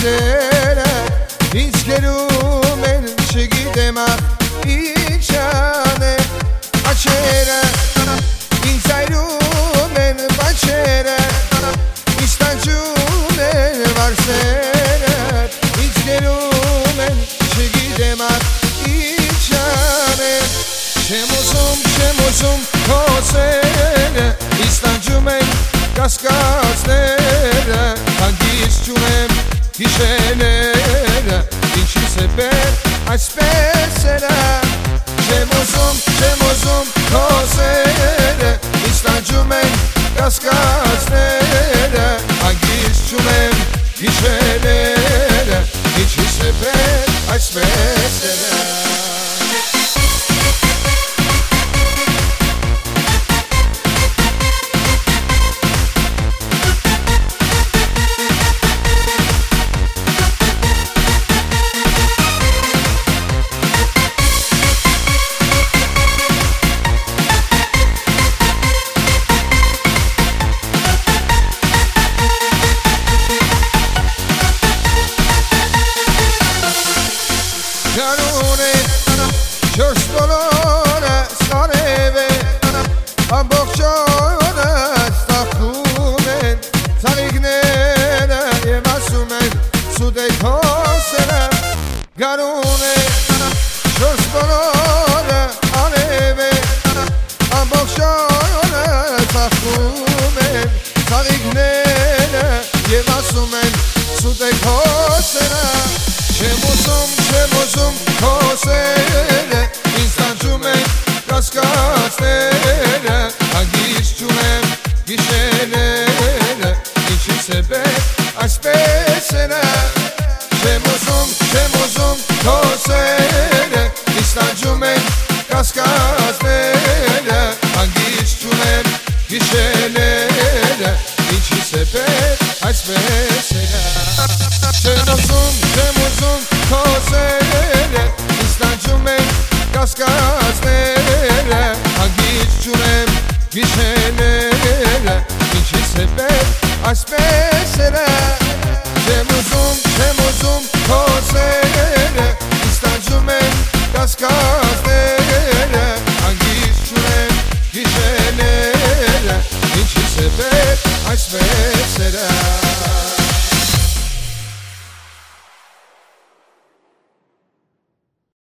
վարսերը ինձ գերում են չգիտեմ ինչ անեմ աչերը ինձ այրում են բաչերը ինձ տանջում են վարսերը ինձ գերում են չգիտեմ ինչ անեմ չեմ ուզում հոսերը ինձ տանջում են կասկածները հանգիստ չունեմ գիշերները ինչի՞ս է բեր այսպես էրա չեմ ուզում հոսերը ինձ տանջում են կասկածները հանգիստ չունեմ գիշերները ինչի՞ս է բեր այսպես էրա Գարունե չորս բոլորը սարև է ամբողջ օրը ստախում են ծալիգները և ասում են սուտ է հոսերը Գարունե չորս բոլորը արև է ամբողջ օրը ստախում են ծալիգները և ասում են սուտ է հոսերը Չեմ ուզում հոսեր